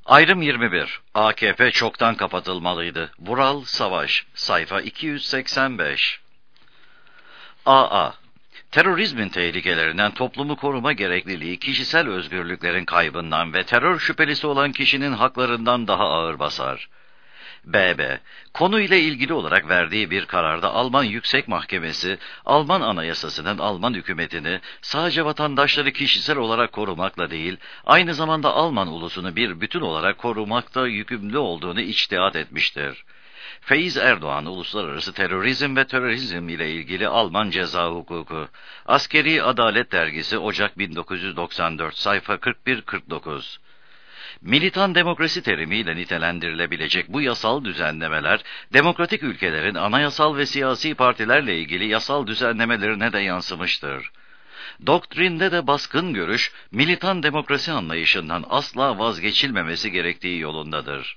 Ayrım 21. AKP çoktan kapatılmalıydı. Vural Savaş, sayfa 285. AA. Terörizmin tehlikelerinden toplumu koruma gerekliliği kişisel özgürlüklerin kaybından ve terör şüphelisi olan kişinin haklarından daha ağır basar. BB, konuyla ilgili olarak verdiği bir kararda Alman Yüksek Mahkemesi, Alman Anayasası'nın Alman hükümetini sadece vatandaşları kişisel olarak korumakla değil, aynı zamanda Alman ulusunu bir bütün olarak korumakta yükümlü olduğunu içtihat etmiştir. Feyz Erdoğan, Uluslararası Terörizm ve Terörizm ile ilgili Alman Ceza Hukuku. Askeri Adalet Dergisi, Ocak 1994, sayfa 41-49. Militan demokrasi terimiyle nitelendirilebilecek bu yasal düzenlemeler, demokratik ülkelerin anayasal ve siyasi partilerle ilgili yasal düzenlemelerine de yansımıştır. Doktrinde de baskın görüş, militan demokrasi anlayışından asla vazgeçilmemesi gerektiği yolundadır.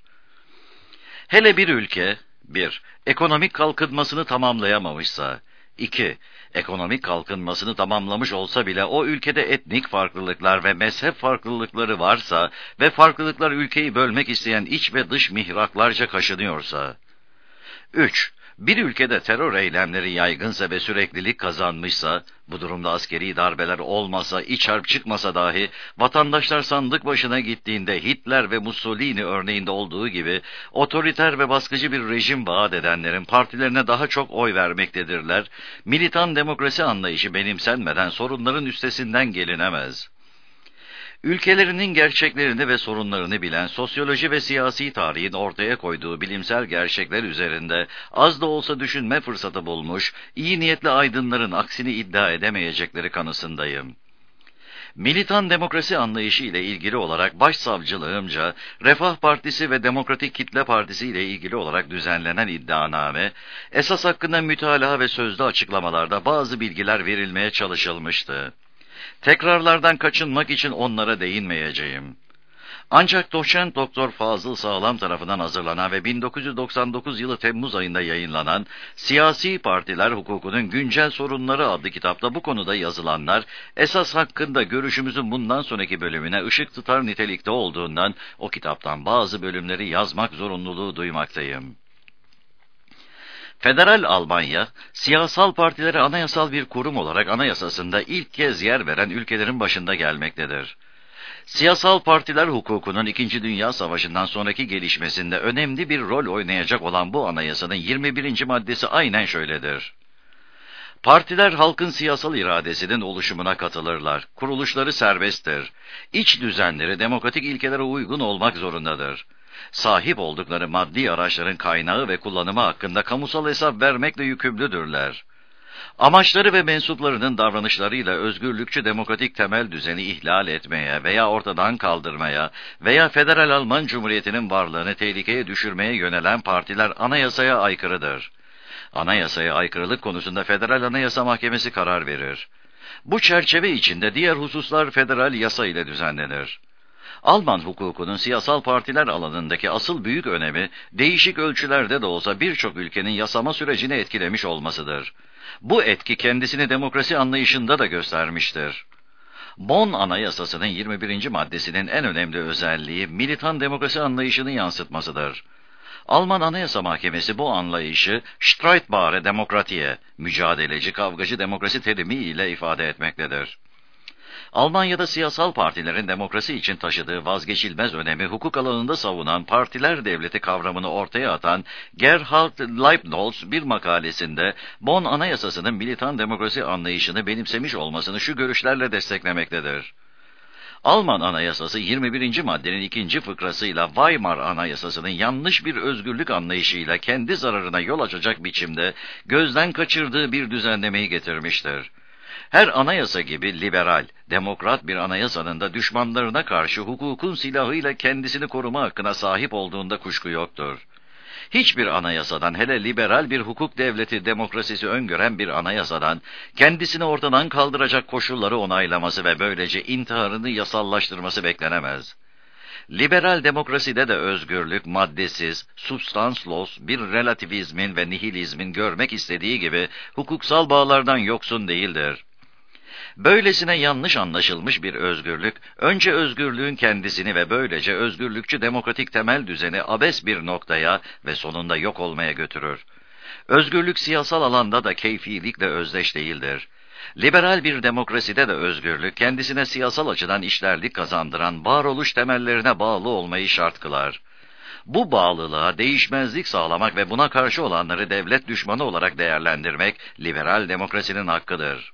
Hele bir ülke, 1. Ekonomik kalkınmasını tamamlayamamışsa, 2. Ekonomik kalkınmasını tamamlamış olsa bile o ülkede etnik farklılıklar ve mezhep farklılıkları varsa ve farklılıklar ülkeyi bölmek isteyen iç ve dış mihraklarca kaşınıyorsa. 3. Bir ülkede terör eylemleri yaygınsa ve süreklilik kazanmışsa, bu durumda askeri darbeler olmasa, iç harp çıkmasa dahi, vatandaşlar sandık başına gittiğinde Hitler ve Mussolini örneğinde olduğu gibi, otoriter ve baskıcı bir rejim vaat edenlerin partilerine daha çok oy vermektedirler, militan demokrasi anlayışı benimsenmeden sorunların üstesinden gelinemez. Ülkelerinin gerçeklerini ve sorunlarını bilen sosyoloji ve siyasi tarihin ortaya koyduğu bilimsel gerçekler üzerinde az da olsa düşünme fırsatı bulmuş, iyi niyetli aydınların aksini iddia edemeyecekleri kanısındayım. Militan demokrasi anlayışı ile ilgili olarak başsavcılığımca, Refah Partisi ve Demokratik Kitle Partisi ile ilgili olarak düzenlenen iddianame, esas hakkında mütalaa ve sözlü açıklamalarda bazı bilgiler verilmeye çalışılmıştı. Tekrarlardan kaçınmak için onlara değinmeyeceğim. Ancak doçent doktor Fazıl Sağlam tarafından hazırlanan ve 1999 yılı Temmuz ayında yayınlanan Siyasi Partiler Hukukunun Güncel Sorunları adlı kitapta bu konuda yazılanlar, esas hakkında görüşümüzün bundan sonraki bölümüne ışık tutar nitelikte olduğundan o kitaptan bazı bölümleri yazmak zorunluluğu duymaktayım. Federal Almanya, siyasal partilere anayasal bir kurum olarak anayasasında ilk kez yer veren ülkelerin başında gelmektedir. Siyasal partiler hukukunun 2. Dünya Savaşı'ndan sonraki gelişmesinde önemli bir rol oynayacak olan bu anayasanın 21. maddesi aynen şöyledir. Partiler halkın siyasal iradesinin oluşumuna katılırlar. Kuruluşları serbesttir. İç düzenleri demokratik ilkelere uygun olmak zorundadır. Sahip oldukları maddi araçların kaynağı ve kullanımı hakkında kamusal hesap vermekle yükümlüdürler. Amaçları ve mensuplarının davranışlarıyla özgürlükçü demokratik temel düzeni ihlal etmeye veya ortadan kaldırmaya veya Federal Alman Cumhuriyeti'nin varlığını tehlikeye düşürmeye yönelen partiler anayasaya aykırıdır. Anayasaya aykırılık konusunda Federal Anayasa Mahkemesi karar verir. Bu çerçeve içinde diğer hususlar federal yasa ile düzenlenir. Alman hukukunun siyasal partiler alanındaki asıl büyük önemi, değişik ölçülerde de olsa birçok ülkenin yasama sürecini etkilemiş olmasıdır. Bu etki kendisini demokrasi anlayışında da göstermiştir. Bonn Anayasası'nın 21. maddesinin en önemli özelliği, militan demokrasi anlayışını yansıtmasıdır. Alman Anayasa Mahkemesi bu anlayışı, Streitbare Demokratie, mücadeleci, kavgacı demokrasi terimi ile ifade etmektedir. Almanya'da siyasal partilerin demokrasi için taşıdığı vazgeçilmez önemi hukuk alanında savunan partiler devleti kavramını ortaya atan Gerhard Leibniz bir makalesinde Bonn Anayasası'nın militan demokrasi anlayışını benimsemiş olmasını şu görüşlerle desteklemektedir. Alman Anayasası 21. maddenin 2. fıkrasıyla Weimar Anayasası'nın yanlış bir özgürlük anlayışıyla kendi zararına yol açacak biçimde gözden kaçırdığı bir düzenlemeyi getirmiştir. Her anayasa gibi liberal, demokrat bir anayasanın da düşmanlarına karşı hukukun silahıyla kendisini koruma hakkına sahip olduğunda kuşku yoktur. Hiçbir anayasadan, hele liberal bir hukuk devleti demokrasisi öngören bir anayasadan, kendisini ortadan kaldıracak koşulları onaylaması ve böylece intiharını yasallaştırması beklenemez. Liberal demokraside de özgürlük maddesiz, substanslos bir relativizmin ve nihilizmin görmek istediği gibi hukuksal bağlardan yoksun değildir. Böylesine yanlış anlaşılmış bir özgürlük, önce özgürlüğün kendisini ve böylece özgürlükçü demokratik temel düzeni abes bir noktaya ve sonunda yok olmaya götürür. Özgürlük siyasal alanda da keyfilikle özdeş değildir. Liberal bir demokraside de özgürlük, kendisine siyasal açıdan işlerlik kazandıran varoluş temellerine bağlı olmayı şart kılar. Bu bağlılığa değişmezlik sağlamak ve buna karşı olanları devlet düşmanı olarak değerlendirmek, liberal demokrasinin hakkıdır.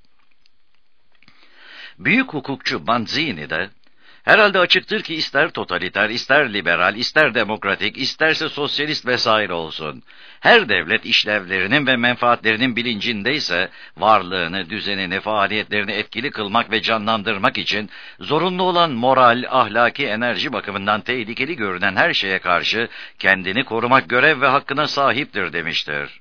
Büyük hukukçu Manzini de, herhalde açıktır ki ister totaliter, ister liberal, ister demokratik, isterse sosyalist vesaire olsun, her devlet işlevlerinin ve menfaatlerinin bilincindeyse, varlığını, düzenini, faaliyetlerini etkili kılmak ve canlandırmak için, zorunlu olan moral, ahlaki enerji bakımından tehlikeli görünen her şeye karşı, kendini korumak görev ve hakkına sahiptir demiştir.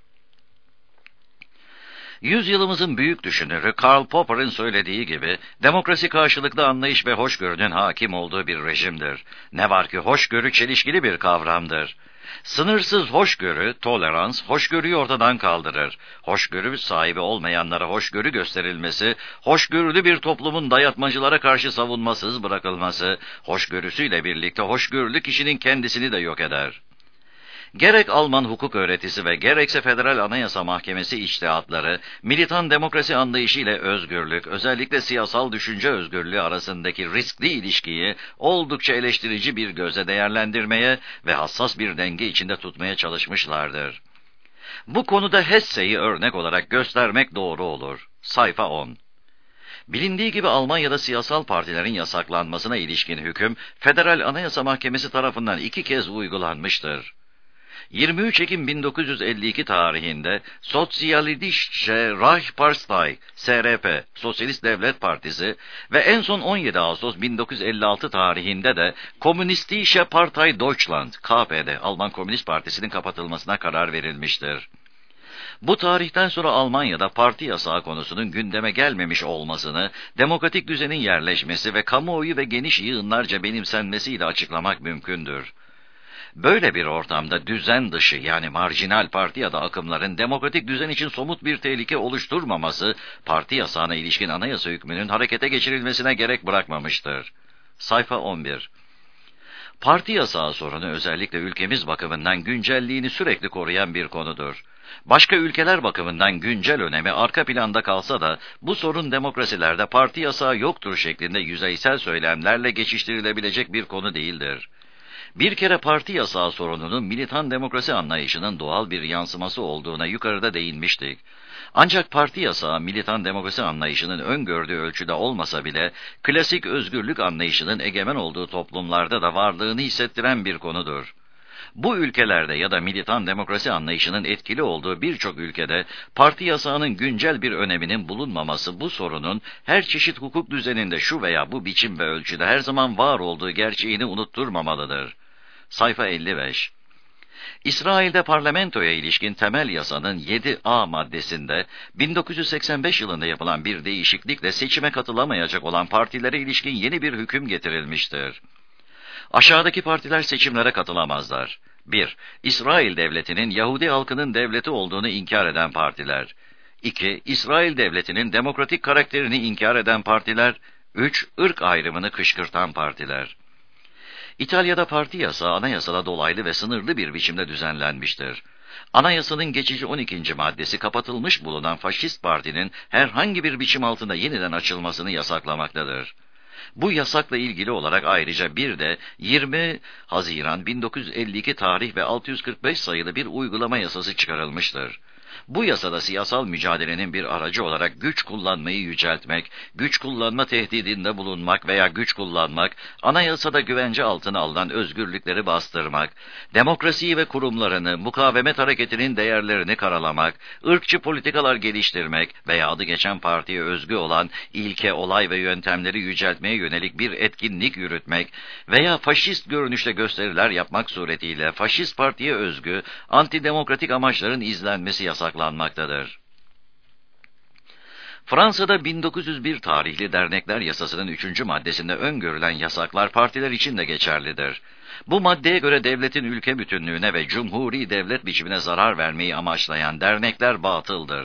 Yüzyılımızın büyük düşünürü Karl Popper'ın söylediği gibi, demokrasi karşılıklı anlayış ve hoşgörünün hakim olduğu bir rejimdir. Ne var ki hoşgörü çelişkili bir kavramdır. Sınırsız hoşgörü, tolerans, hoşgörüyü ortadan kaldırır. Hoşgörü sahibi olmayanlara hoşgörü gösterilmesi, hoşgörülü bir toplumun dayatmacılara karşı savunmasız bırakılması, hoşgörüsüyle birlikte hoşgörülü kişinin kendisini de yok eder. Gerek Alman hukuk öğretisi ve gerekse Federal Anayasa Mahkemesi içtihatları, militan demokrasi anlayışı ile özgürlük, özellikle siyasal düşünce özgürlüğü arasındaki riskli ilişkiyi oldukça eleştirici bir gözle değerlendirmeye ve hassas bir denge içinde tutmaya çalışmışlardır. Bu konuda Hesse'yi örnek olarak göstermek doğru olur. Sayfa 10. Bilindiği gibi Almanya'da siyasal partilerin yasaklanmasına ilişkin hüküm, Federal Anayasa Mahkemesi tarafından 2 kez uygulanmıştır. 23 Ekim 1952 tarihinde Sozialistische Reichspartei, SRP, Sosyalist Devlet Partisi ve en son 17 Ağustos 1956 tarihinde de Kommunistische Partei Deutschland, KPD, Alman Komünist Partisi'nin kapatılmasına karar verilmiştir. Bu tarihten sonra Almanya'da parti yasağı konusunun gündeme gelmemiş olmasını, demokratik düzenin yerleşmesi ve kamuoyu ve geniş yığınlarca benimsenmesiyle açıklamak mümkündür. Böyle bir ortamda düzen dışı yani marjinal parti ya da akımların demokratik düzen için somut bir tehlike oluşturmaması, parti yasağına ilişkin anayasa hükmünün harekete geçirilmesine gerek bırakmamıştır. Sayfa 11. Parti yasağı sorunu özellikle ülkemiz bakımından güncelliğini sürekli koruyan bir konudur. Başka ülkeler bakımından güncel önemi arka planda kalsa da bu sorun demokrasilerde parti yasağı yoktur şeklinde yüzeysel söylemlerle geçiştirilebilecek bir konu değildir. Bir kere parti yasağı sorununun militan demokrasi anlayışının doğal bir yansıması olduğuna yukarıda değinmiştik. Ancak parti yasağı militan demokrasi anlayışının öngördüğü ölçüde olmasa bile klasik özgürlük anlayışının egemen olduğu toplumlarda da varlığını hissettiren bir konudur. Bu ülkelerde ya da militan demokrasi anlayışının etkili olduğu birçok ülkede parti yasağının güncel bir öneminin bulunmaması bu sorunun her çeşit hukuk düzeninde şu veya bu biçim ve ölçüde her zaman var olduğu gerçeğini unutturmamalıdır. Sayfa 55. İsrail'de parlamentoya ilişkin temel yasanın 7A maddesinde 1985 yılında yapılan bir değişiklikle seçime katılamayacak olan partilere ilişkin yeni bir hüküm getirilmiştir. Aşağıdaki partiler seçimlere katılamazlar. 1. İsrail devletinin Yahudi halkının devleti olduğunu inkar eden partiler. 2. İsrail devletinin demokratik karakterini inkar eden partiler. 3. Irk ayrımını kışkırtan partiler. İtalya'da parti yasağı anayasada dolaylı ve sınırlı bir biçimde düzenlenmiştir. Anayasanın geçici 12. maddesi kapatılmış bulunan faşist partinin herhangi bir biçim altında yeniden açılmasını yasaklamaktadır. Bu yasakla ilgili olarak ayrıca bir de 20 Haziran 1952 tarih ve 645 sayılı bir uygulama yasası çıkarılmıştır. Bu yasada siyasal mücadelenin bir aracı olarak güç kullanmayı yüceltmek, güç kullanma tehdidinde bulunmak veya güç kullanmak, anayasada güvence altına alınan özgürlükleri bastırmak, demokrasiyi ve kurumlarını, mukavemet hareketinin değerlerini karalamak, ırkçı politikalar geliştirmek veya adı geçen partiye özgü olan ilke, olay ve yöntemleri yüceltmeye yönelik bir etkinlik yürütmek veya faşist görünüşte gösteriler yapmak suretiyle faşist partiye özgü, antidemokratik amaçların izlenmesi yasaklanmaktadır. Fransa'da 1901 tarihli dernekler yasasının 3. maddesinde öngörülen yasaklar partiler için de geçerlidir. Bu maddeye göre devletin ülke bütünlüğüne ve cumhuri devlet biçimine zarar vermeyi amaçlayan dernekler batıldır.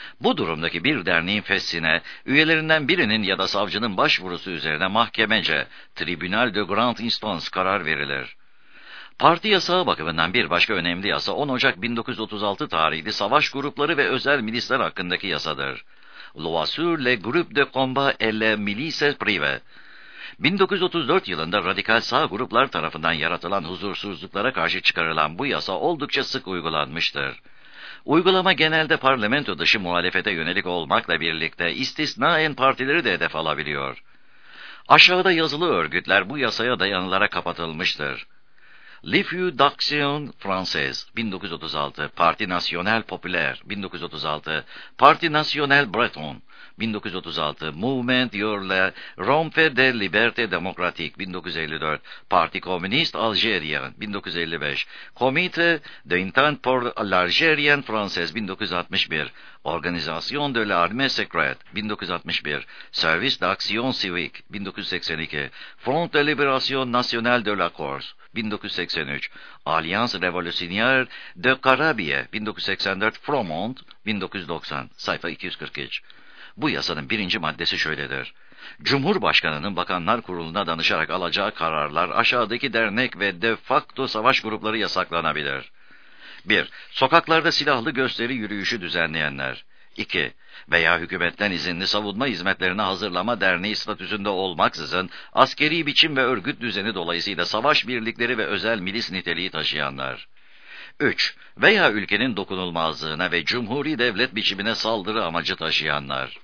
Bu durumdaki bir derneğin feshine, üyelerinden birinin ya da savcının başvurusu üzerine mahkemece, Tribunal de Grande Instance karar verilir. Parti yasağı bakımından bir başka önemli yasa 10 Ocak 1936 tarihli savaş grupları ve özel milisler hakkındaki yasadır. Loi sur les groupes de combat et les milices privées. 1934 yılında radikal sağ gruplar tarafından yaratılan huzursuzluklara karşı çıkarılan bu yasa oldukça sık uygulanmıştır. Uygulama genelde parlamento dışı muhalefete yönelik olmakla birlikte istisnaen partileri de hedef alabiliyor. Aşağıda yazılı örgütler bu yasaya dayanılarak kapatılmıştır. Le Feu d'Action Française 1936, Parti National Populaire 1936, Parti National Breton 1936, Mouvement pour la Renfe de Liberté Démocratique 1954, Parti Komünist Algérien 1955, Comité d'Entente pour l'Algérienne Française 1961, Organisation de l'Armée Secrète 1961, Service d'Action Civique 1982, Front de Libération Nationale de la Corse 1983, Alliance Révolutionnaire de Carabiye 1984, Fromont 1990, sayfa 243. Bu yasanın birinci maddesi şöyledir. Cumhurbaşkanının Bakanlar Kurulu'na danışarak alacağı kararlar aşağıdaki dernek ve de facto savaş grupları yasaklanabilir. 1. Sokaklarda silahlı gösteri yürüyüşü düzenleyenler. 2. Veya hükümetten izinli savunma hizmetlerine hazırlama derneği statüsünde olmaksızın askeri biçim ve örgüt düzeni dolayısıyla savaş birlikleri ve özel milis niteliği taşıyanlar. 3. Veya ülkenin dokunulmazlığına ve cumhuri devlet biçimine saldırı amacı taşıyanlar.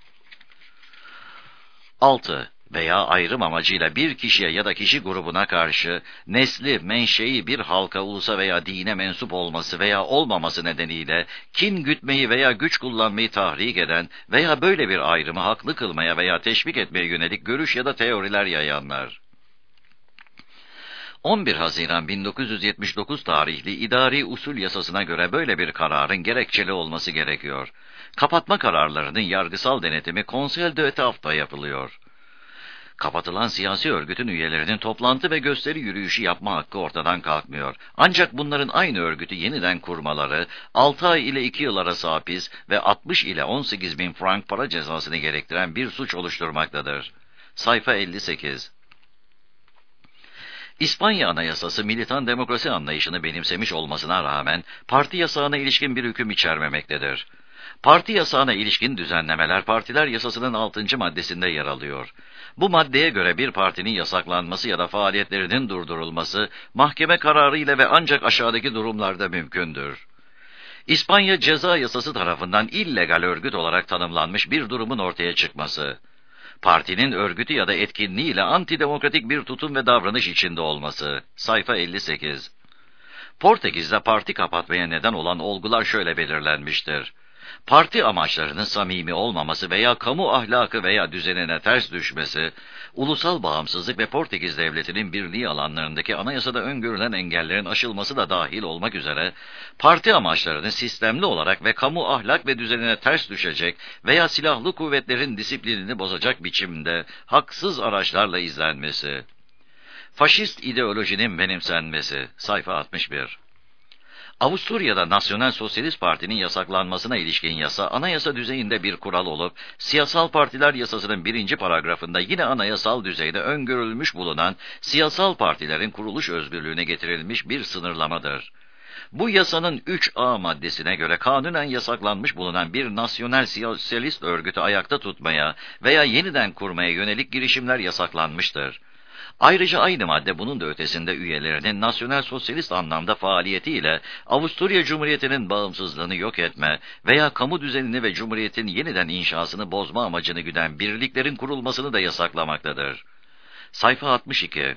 6. Veya ayrım amacıyla bir kişiye ya da kişi grubuna karşı nesli, menşei bir halka, ulusa veya dine mensup olması veya olmaması nedeniyle kin gütmeyi veya güç kullanmayı tahrik eden veya böyle bir ayrımı haklı kılmaya veya teşvik etmeye yönelik görüş ya da teoriler yayanlar. 11 Haziran 1979 tarihli İdari Usul Yasasına göre böyle bir kararın gerekçeli olması gerekiyor. Kapatma kararlarının yargısal denetimi Conseil d'Etat'ta yapılıyor. Kapatılan siyasi örgütün üyelerinin toplantı ve gösteri yürüyüşü yapma hakkı ortadan kalkmıyor. Ancak bunların aynı örgütü yeniden kurmaları 6 ay ile 2 yıl arası hapis ve 60 ile 18 bin frank para cezasını gerektiren bir suç oluşturmaktadır. Sayfa 58. İspanya Anayasası militan demokrasi anlayışını benimsemiş olmasına rağmen parti yasağına ilişkin bir hüküm içermemektedir. Parti yasağına ilişkin düzenlemeler partiler yasasının 6. maddesinde yer alıyor. Bu maddeye göre bir partinin yasaklanması ya da faaliyetlerinin durdurulması mahkeme kararı ile ve ancak aşağıdaki durumlarda mümkündür. İspanya Ceza Yasası tarafından illegal örgüt olarak tanımlanmış bir durumun ortaya çıkması. Partinin örgütü ya da etkinliğiyle antidemokratik bir tutum ve davranış içinde olması. Sayfa 58. Portekiz'de parti kapatmaya neden olan olgular şöyle belirlenmiştir. Parti amaçlarının samimi olmaması veya kamu ahlakı veya düzenine ters düşmesi, ulusal bağımsızlık ve Portekiz Devleti'nin birliği alanlarındaki anayasada öngörülen engellerin aşılması da dahil olmak üzere, parti amaçlarının sistemli olarak ve kamu ahlak ve düzenine ters düşecek veya silahlı kuvvetlerin disiplinini bozacak biçimde haksız araçlarla izlenmesi. Faşist ideolojinin benimsenmesi. Sayfa 61. Avusturya'da Nasyonel Sosyalist Parti'nin yasaklanmasına ilişkin yasa, anayasa düzeyinde bir kural olup, Siyasal Partiler Yasası'nın 1. paragrafında yine anayasal düzeyde öngörülmüş bulunan siyasal partilerin kuruluş özgürlüğüne getirilmiş bir sınırlamadır. Bu yasanın 3A maddesine göre kanunen yasaklanmış bulunan bir nasyonel sosyalist örgütü ayakta tutmaya veya yeniden kurmaya yönelik girişimler yasaklanmıştır. Ayrıca aynı madde bunun da ötesinde üyelerinin nasyonel sosyalist anlamda faaliyetiyle Avusturya Cumhuriyeti'nin bağımsızlığını yok etme veya kamu düzenini ve Cumhuriyet'in yeniden inşasını bozma amacını güden birliklerin kurulmasını da yasaklamaktadır. Sayfa 62.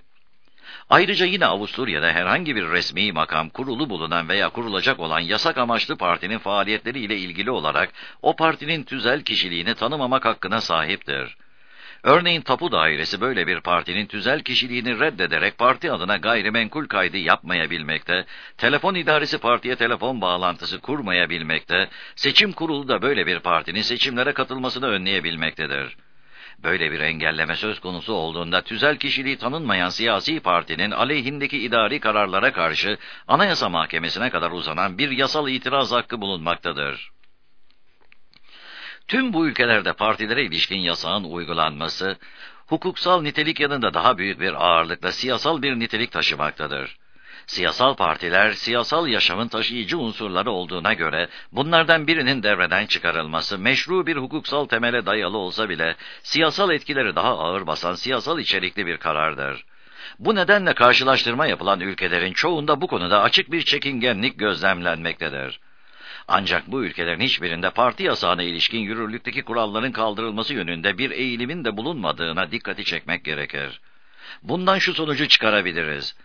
Ayrıca yine Avusturya'da herhangi bir resmi makam, kurulu bulunan veya kurulacak olan yasak amaçlı partinin faaliyetleriyle ilgili olarak o partinin tüzel kişiliğini tanımamak hakkına sahiptir. Örneğin tapu dairesi böyle bir partinin tüzel kişiliğini reddederek parti adına gayrimenkul kaydı yapmayabilmekte, telefon idaresi partiye telefon bağlantısı kurmayabilmekte, seçim kurulu da böyle bir partinin seçimlere katılmasını önleyebilmektedir. Böyle bir engelleme söz konusu olduğunda tüzel kişiliği tanınmayan siyasi partinin aleyhindeki idari kararlara karşı Anayasa Mahkemesi'ne kadar uzanan bir yasal itiraz hakkı bulunmaktadır. Tüm bu ülkelerde partilere ilişkin yasağın uygulanması, hukuksal nitelik yanında daha büyük bir ağırlıkla siyasal bir nitelik taşımaktadır. Siyasal partiler, siyasal yaşamın taşıyıcı unsurları olduğuna göre, bunlardan birinin devreden çıkarılması, meşru bir hukuksal temele dayalı olsa bile, siyasal etkileri daha ağır basan siyasal içerikli bir karardır. Bu nedenle karşılaştırma yapılan ülkelerin çoğunda bu konuda açık bir çekingenlik gözlemlenmektedir. Ancak bu ülkelerin hiçbirinde parti yasağına ilişkin yürürlükteki kuralların kaldırılması yönünde bir eğilimin de bulunmadığına dikkati çekmek gerekir. Bundan şu sonucu çıkarabiliriz.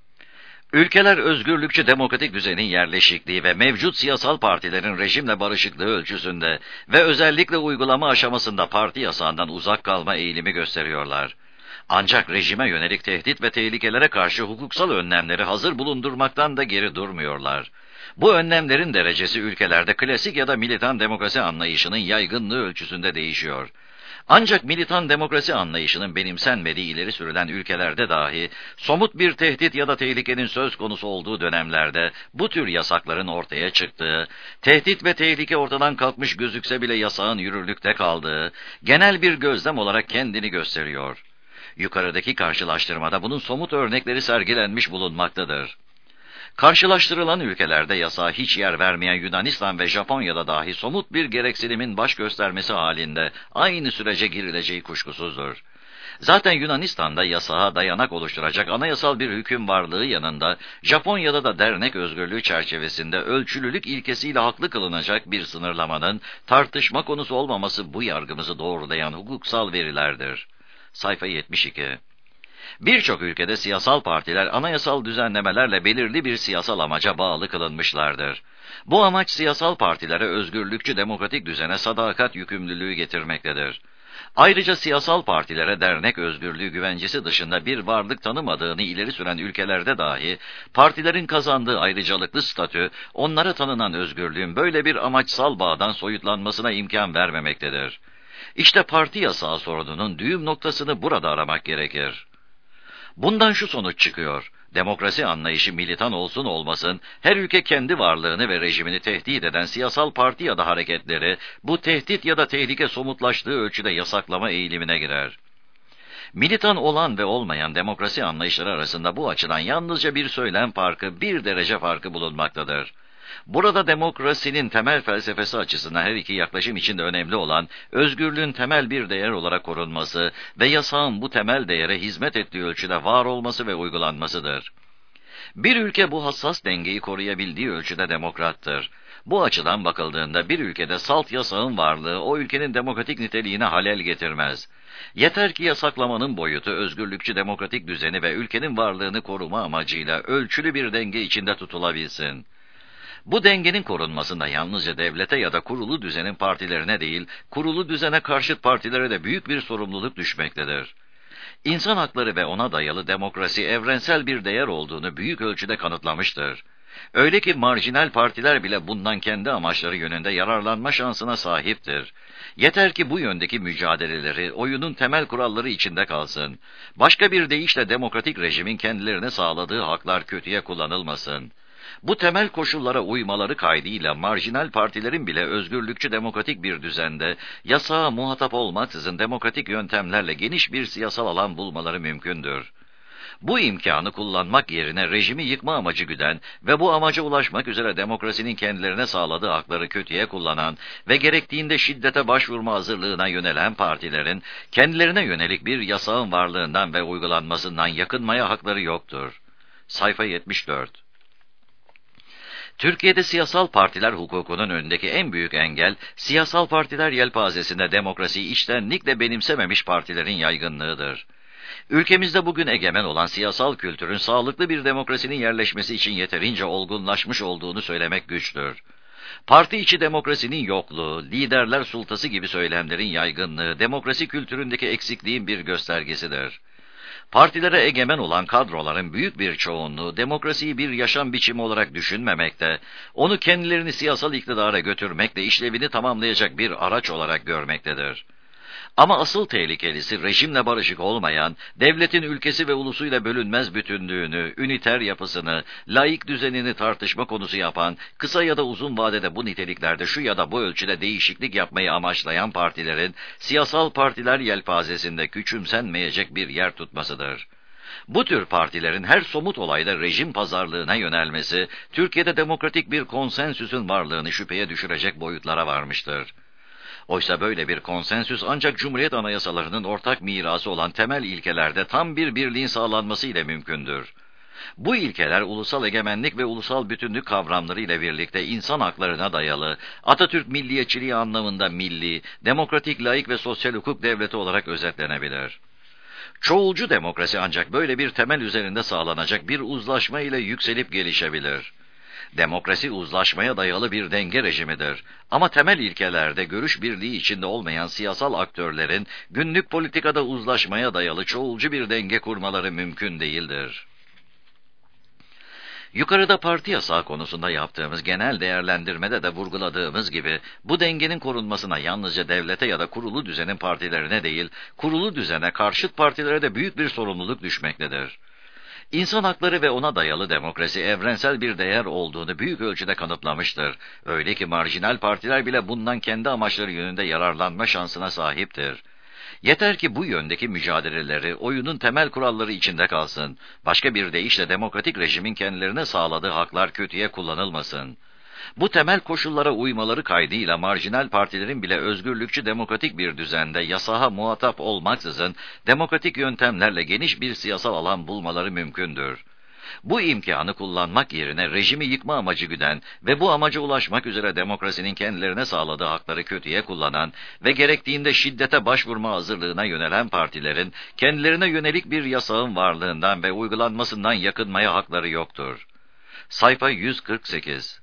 Ülkeler özgürlükçü demokratik düzenin yerleşikliği ve mevcut siyasal partilerin rejimle barışıklığı ölçüsünde ve özellikle uygulama aşamasında parti yasağından uzak kalma eğilimi gösteriyorlar. Ancak rejime yönelik tehdit ve tehlikelere karşı hukuksal önlemleri hazır bulundurmaktan da geri durmuyorlar. Bu önlemlerin derecesi ülkelerde klasik ya da militan demokrasi anlayışının yaygınlığı ölçüsünde değişiyor. Ancak militan demokrasi anlayışının benimsenmediği ileri sürülen ülkelerde dahi somut bir tehdit ya da tehlikenin söz konusu olduğu dönemlerde bu tür yasakların ortaya çıktığı, tehdit ve tehlike ortadan kalkmış gözükse bile yasağın yürürlükte kaldığı, genel bir gözlem olarak kendini gösteriyor. Yukarıdaki karşılaştırmada bunun somut örnekleri sergilenmiş bulunmaktadır. Karşılaştırılan ülkelerde yasağa hiç yer vermeyen Yunanistan ve Japonya'da dahi somut bir gereksinimin baş göstermesi halinde aynı sürece girileceği kuşkusuzdur. Zaten Yunanistan'da yasağa dayanak oluşturacak anayasal bir hüküm varlığı yanında, Japonya'da da dernek özgürlüğü çerçevesinde ölçülülük ilkesiyle haklı kılınacak bir sınırlamanın tartışma konusu olmaması bu yargımızı doğrulayan hukuksal verilerdir. Sayfa 72. Birçok ülkede siyasal partiler anayasal düzenlemelerle belirli bir siyasal amaca bağlı kılınmışlardır. Bu amaç siyasal partilere özgürlükçü demokratik düzene sadakat yükümlülüğü getirmektedir. Ayrıca siyasal partilere dernek özgürlüğü güvencesi dışında bir varlık tanımadığını ileri süren ülkelerde dahi partilerin kazandığı ayrıcalıklı statü onlara tanınan özgürlüğün böyle bir amaçsal bağdan soyutlanmasına imkan vermemektedir. İşte parti yasağı sorununun düğüm noktasını burada aramak gerekir. Bundan şu sonuç çıkıyor. Demokrasi anlayışı militan olsun olmasın, her ülke kendi varlığını ve rejimini tehdit eden siyasal parti ya da hareketleri, bu tehdit ya da tehlike somutlaştığı ölçüde yasaklama eğilimine girer. Militan olan ve olmayan demokrasi anlayışları arasında bu açıdan yalnızca bir söylem farkı, bir derece farkı bulunmaktadır. Burada demokrasinin temel felsefesi açısından her iki yaklaşım için de önemli olan özgürlüğün temel bir değer olarak korunması ve yasağın bu temel değere hizmet ettiği ölçüde var olması ve uygulanmasıdır. Bir ülke bu hassas dengeyi koruyabildiği ölçüde demokrattır. Bu açıdan bakıldığında bir ülkede salt yasağın varlığı o ülkenin demokratik niteliğine halel getirmez. Yeter ki yasaklamanın boyutu özgürlükçü demokratik düzeni ve ülkenin varlığını koruma amacıyla ölçülü bir denge içinde tutulabilsin. Bu dengenin korunmasında yalnızca devlete ya da kurulu düzenin partilerine değil, kurulu düzene karşıt partilere de büyük bir sorumluluk düşmektedir. İnsan hakları ve ona dayalı demokrasi evrensel bir değer olduğunu büyük ölçüde kanıtlamıştır. Öyle ki marjinal partiler bile bundan kendi amaçları yönünde yararlanma şansına sahiptir. Yeter ki bu yöndeki mücadeleleri oyunun temel kuralları içinde kalsın. Başka bir deyişle demokratik rejimin kendilerine sağladığı haklar kötüye kullanılmasın. Bu temel koşullara uymaları kaydıyla marjinal partilerin bile özgürlükçü demokratik bir düzende yasağa muhatap olmaksızın demokratik yöntemlerle geniş bir siyasal alan bulmaları mümkündür. Bu imkanı kullanmak yerine rejimi yıkma amacı güden ve bu amaca ulaşmak üzere demokrasinin kendilerine sağladığı hakları kötüye kullanan ve gerektiğinde şiddete başvurma hazırlığına yönelen partilerin kendilerine yönelik bir yasağın varlığından ve uygulanmasından yakınmaya hakları yoktur. Sayfa 74. Türkiye'de siyasal partiler hukukunun önündeki en büyük engel, siyasal partiler yelpazesinde demokrasiyi içtenlikle benimsememiş partilerin yaygınlığıdır. Ülkemizde bugün egemen olan siyasal kültürün sağlıklı bir demokrasinin yerleşmesi için yeterince olgunlaşmış olduğunu söylemek güçtür. Parti içi demokrasinin yokluğu, liderler sultası gibi söylemlerin yaygınlığı, demokrasi kültüründeki eksikliğin bir göstergesidir. Partilere egemen olan kadroların büyük bir çoğunluğu demokrasiyi bir yaşam biçimi olarak düşünmemekte, onu kendilerini siyasal iktidara götürmekle işlevini tamamlayacak bir araç olarak görmektedir. Ama asıl tehlikelisi rejimle barışık olmayan, devletin ülkesi ve ulusuyla bölünmez bütünlüğünü, üniter yapısını, laik düzenini tartışma konusu yapan, kısa ya da uzun vadede bu niteliklerde şu ya da bu ölçüde değişiklik yapmayı amaçlayan partilerin, siyasal partiler yelpazesinde küçümsenmeyecek bir yer tutmasıdır. Bu tür partilerin her somut olayda rejim pazarlığına yönelmesi, Türkiye'de demokratik bir konsensüsün varlığını şüpheye düşürecek boyutlara varmıştır. Oysa böyle bir konsensüs ancak Cumhuriyet anayasalarının ortak mirası olan temel ilkelerde tam bir birliğin sağlanması ile mümkündür. Bu ilkeler ulusal egemenlik ve ulusal bütünlük kavramları ile birlikte insan haklarına dayalı, Atatürk milliyetçiliği anlamında milli, demokratik, laik ve sosyal hukuk devleti olarak özetlenebilir. Çoğulcu demokrasi ancak böyle bir temel üzerinde sağlanacak bir uzlaşma ile yükselip gelişebilir. Demokrasi uzlaşmaya dayalı bir denge rejimidir. Ama temel ilkelerde görüş birliği içinde olmayan siyasal aktörlerin günlük politikada uzlaşmaya dayalı çoğulcu bir denge kurmaları mümkün değildir. Yukarıda parti yasağı konusunda yaptığımız genel değerlendirmede de vurguladığımız gibi bu dengenin korunmasına yalnızca devlete ya da kurulu düzenin partilerine değil, kurulu düzene karşıt partilere de büyük bir sorumluluk düşmektedir. İnsan hakları ve ona dayalı demokrasi evrensel bir değer olduğunu büyük ölçüde kanıtlamıştır. Öyle ki marjinal partiler bile bundan kendi amaçları yönünde yararlanma şansına sahiptir. Yeter ki bu yöndeki mücadeleleri oyunun temel kuralları içinde kalsın. Başka bir deyişle demokratik rejimin kendilerine sağladığı haklar kötüye kullanılmasın. Bu temel koşullara uymaları kaydıyla marjinal partilerin bile özgürlükçü demokratik bir düzende yasağa muhatap olmaksızın demokratik yöntemlerle geniş bir siyasal alan bulmaları mümkündür. Bu imkanı kullanmak yerine rejimi yıkma amacı güden ve bu amaca ulaşmak üzere demokrasinin kendilerine sağladığı hakları kötüye kullanan ve gerektiğinde şiddete başvurma hazırlığına yönelen partilerin kendilerine yönelik bir yasağın varlığından ve uygulanmasından yakınmaya hakları yoktur. Sayfa 148.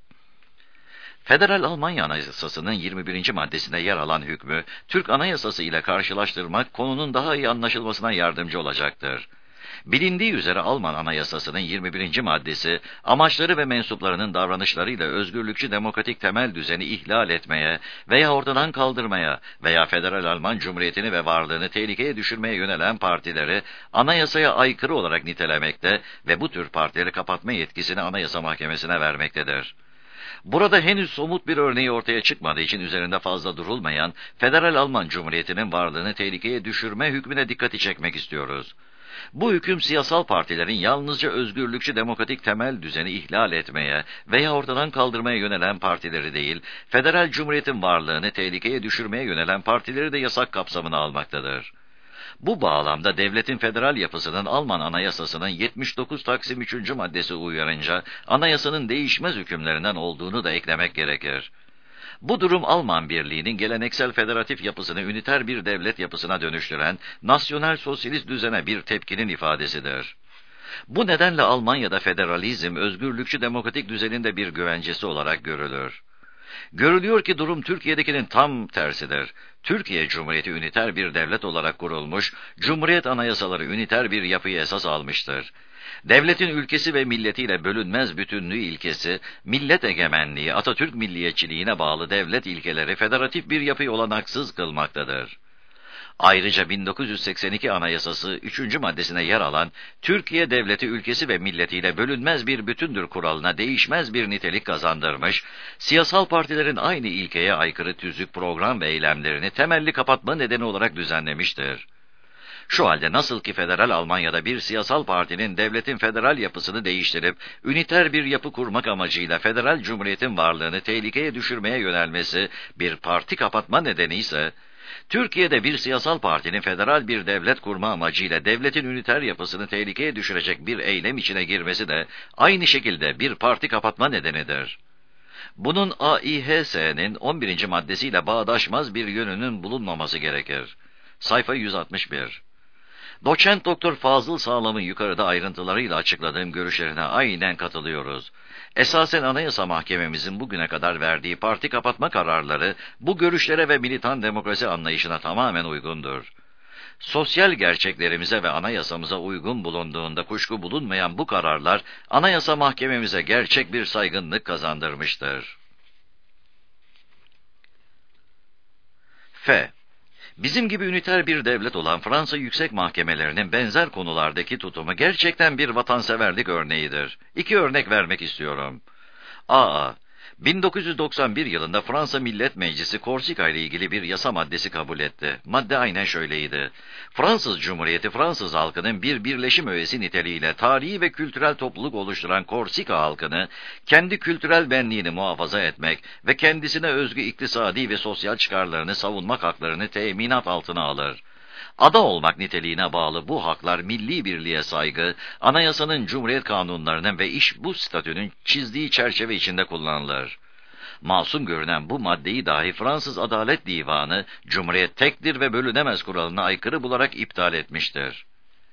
Federal Almanya Anayasası'nın 21. maddesinde yer alan hükmü, Türk Anayasası ile karşılaştırmak konunun daha iyi anlaşılmasına yardımcı olacaktır. Bilindiği üzere Alman Anayasası'nın 21. maddesi, amaçları ve mensuplarının davranışlarıyla özgürlükçü demokratik temel düzeni ihlal etmeye veya ortadan kaldırmaya veya Federal Alman Cumhuriyeti'ni ve varlığını tehlikeye düşürmeye yönelen partileri anayasaya aykırı olarak nitelemekte ve bu tür partileri kapatma yetkisini Anayasa Mahkemesi'ne vermektedir. Burada henüz somut bir örneği ortaya çıkmadığı için üzerinde fazla durulmayan Federal Alman Cumhuriyeti'nin varlığını tehlikeye düşürme hükmüne dikkati çekmek istiyoruz. Bu hüküm siyasal partilerin yalnızca özgürlükçü demokratik temel düzeni ihlal etmeye veya ortadan kaldırmaya yönelen partileri değil, Federal Cumhuriyet'in varlığını tehlikeye düşürmeye yönelen partileri de yasak kapsamına almaktadır. Bu bağlamda devletin federal yapısının Alman Anayasası'nın 79 Taksim 3. maddesi uyarınca anayasanın değişmez hükümlerinden olduğunu da eklemek gerekir. Bu durum Alman Birliği'nin geleneksel federatif yapısını üniter bir devlet yapısına dönüştüren nasyonel sosyalist düzene bir tepkinin ifadesidir. Bu nedenle Almanya'da federalizm özgürlükçü demokratik düzenin de bir güvencesi olarak görülür. Görülüyor ki durum Türkiye'dekinin tam tersidir. Türkiye Cumhuriyeti üniter bir devlet olarak kurulmuş, Cumhuriyet anayasaları üniter bir yapıyı esas almıştır. Devletin ülkesi ve milletiyle bölünmez bütünlüğü ilkesi, millet egemenliği, Atatürk milliyetçiliğine bağlı devlet ilkeleri federatif bir yapıyı olanaksız kılmaktadır. Ayrıca 1982 Anayasası 3. maddesine yer alan Türkiye Devleti ülkesi ve milletiyle bölünmez bir bütündür kuralına değişmez bir nitelik kazandırmış, siyasal partilerin aynı ilkeye aykırı tüzük, program ve eylemlerini temelli kapatma nedeni olarak düzenlemiştir. Şu halde nasıl ki federal Almanya'da bir siyasal partinin devletin federal yapısını değiştirip üniter bir yapı kurmak amacıyla federal cumhuriyetin varlığını tehlikeye düşürmeye yönelmesi bir parti kapatma nedeni ise, Türkiye'de bir siyasal partinin federal bir devlet kurma amacıyla devletin üniter yapısını tehlikeye düşürecek bir eylem içine girmesi de aynı şekilde bir parti kapatma nedenidir. Bunun AİHS'nin 11. maddesiyle bağdaşmaz bir yönünün bulunmaması gerekir. Sayfa 161. Doçent Doktor Fazıl Sağlam'ın yukarıda ayrıntılarıyla açıkladığım görüşlerine aynen katılıyoruz. Esasen Anayasa Mahkememizin bugüne kadar verdiği parti kapatma kararları bu görüşlere ve militan demokrasi anlayışına tamamen uygundur. Sosyal gerçeklerimize ve anayasamıza uygun bulunduğunda kuşku bulunmayan bu kararlar Anayasa Mahkememize gerçek bir saygınlık kazandırmıştır. F. Bizim gibi üniter bir devlet olan Fransa Yüksek Mahkemelerinin benzer konulardaki tutumu gerçekten bir vatanseverlik örneğidir. İki örnek vermek istiyorum. A. 1991 yılında Fransa Millet Meclisi Korsika ile ilgili bir yasa maddesi kabul etti. Madde aynen şöyleydi. Fransız Cumhuriyeti, Fransız halkının bir birleşim öğesi niteliğiyle tarihi ve kültürel topluluk oluşturan Korsika halkını kendi kültürel benliğini muhafaza etmek ve kendisine özgü iktisadi ve sosyal çıkarlarını savunmak haklarını teminat altına alır. Ada olmak niteliğine bağlı bu haklar milli birliğe saygı, anayasanın, cumhuriyet kanunlarının ve bu statünün çizdiği çerçeve içinde kullanılır. Masum görünen bu maddeyi dahi Fransız Adalet Divanı, Cumhuriyet tektir ve bölünemez kuralına aykırı bularak iptal etmiştir.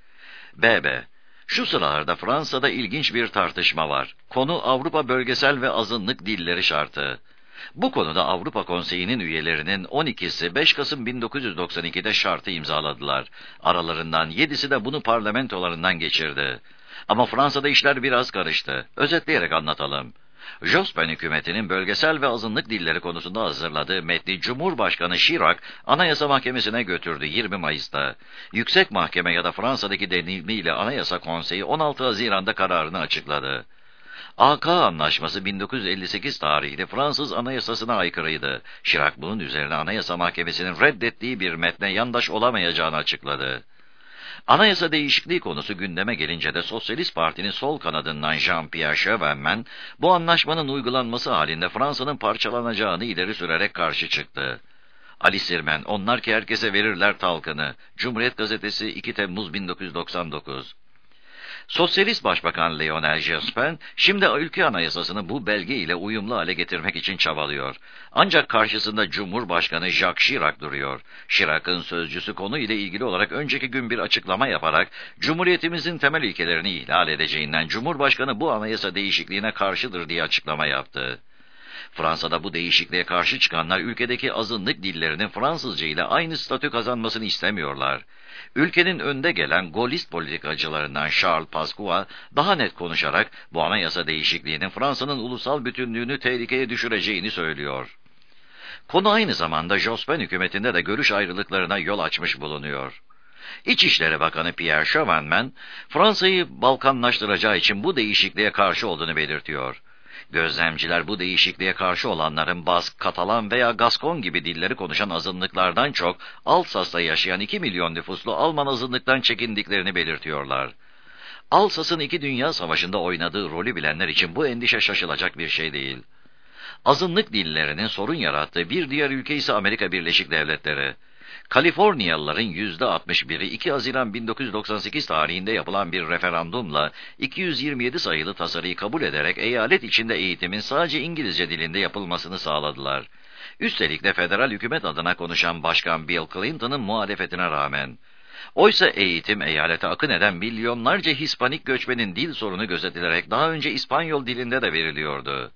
B. Şu sıralarda Fransa'da ilginç bir tartışma var. Konu Avrupa bölgesel ve azınlık dilleri şartı. Bu konuda Avrupa Konseyi'nin üyelerinin 12'si 5 Kasım 1992'de şartı imzaladılar. Aralarından 7'si de bunu parlamentolarından geçirdi. Ama Fransa'da işler biraz karıştı. Özetleyerek anlatalım. Jospin hükümetinin bölgesel ve azınlık dilleri konusunda hazırladığı metni Cumhurbaşkanı Chirac Anayasa Mahkemesi'ne götürdü 20 Mayıs'ta. Yüksek Mahkeme ya da Fransa'daki denilimiyle Anayasa Konseyi 16 Haziran'da kararını açıkladı. AK Anlaşması 1958 tarihli Fransız Anayasasına aykırıydı. Chirac bunun üzerine Anayasa Mahkemesi'nin reddettiği bir metne yandaş olamayacağını açıkladı. Anayasa değişikliği konusu gündeme gelince de Sosyalist Parti'nin sol kanadından Jean-Pierre Chevènement, bu anlaşmanın uygulanması halinde Fransa'nın parçalanacağını ileri sürerek karşı çıktı. Ali Sirmen, onlar ki herkese verirler talkını. Cumhuriyet Gazetesi 2 Temmuz 1999. Sosyalist Başbakan Lionel Jospin, şimdi ülke anayasasını bu belge ile uyumlu hale getirmek için çabalıyor. Ancak karşısında Cumhurbaşkanı Jacques Chirac duruyor. Chirac'ın sözcüsü konu ile ilgili olarak önceki gün bir açıklama yaparak, Cumhuriyetimizin temel ilkelerini ihlal edeceğinden Cumhurbaşkanı bu anayasa değişikliğine karşıdır diye açıklama yaptı. Fransa'da bu değişikliğe karşı çıkanlar ülkedeki azınlık dillerinin Fransızca ile aynı statü kazanmasını istemiyorlar. Ülkenin önde gelen Gaullist politikacılarından Charles Pasqua daha net konuşarak bu anayasa değişikliğinin Fransa'nın ulusal bütünlüğünü tehlikeye düşüreceğini söylüyor. Konu aynı zamanda Jospin hükümetinde de görüş ayrılıklarına yol açmış bulunuyor. İçişleri Bakanı Pierre Chevènement, Fransa'yı Balkanlaştıracağı için bu değişikliğe karşı olduğunu belirtiyor. Gözlemciler bu değişikliğe karşı olanların Bask, Katalan veya Gaskon gibi dilleri konuşan azınlıklardan çok Alsas'ta yaşayan 2 milyon nüfuslu Alman azınlıktan çekindiklerini belirtiyorlar. Alsas'ın 2 Dünya Savaşı'nda oynadığı rolü bilenler için bu endişe şaşılacak bir şey değil. Azınlık dillerinin sorun yarattığı bir diğer ülke ise Amerika Birleşik Devletleri. Kaliforniyalıların %61'i 2 Haziran 1998 tarihinde yapılan bir referandumla 227 sayılı tasarıyı kabul ederek eyalet içinde eğitimin sadece İngilizce dilinde yapılmasını sağladılar. Üstelik de federal hükümet adına konuşan Başkan Bill Clinton'ın muhalefetine rağmen. Oysa eğitim eyalete akın eden milyonlarca Hispanik göçmenin dil sorunu gözetilerek daha önce İspanyol dilinde de veriliyordu.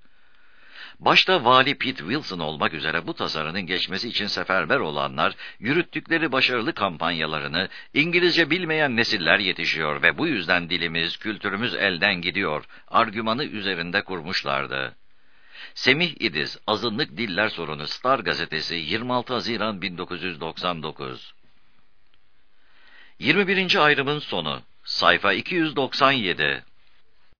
Başta Vali Pete Wilson olmak üzere bu tasarının geçmesi için seferber olanlar, yürüttükleri başarılı kampanyalarını İngilizce bilmeyen nesiller yetişiyor ve bu yüzden dilimiz, kültürümüz elden gidiyor, argümanı üzerinde kurmuşlardı. Semih İdiz, Azınlık Diller Sorunu, Star Gazetesi, 26 Haziran 1999. 21. ayrımın sonu, sayfa 297.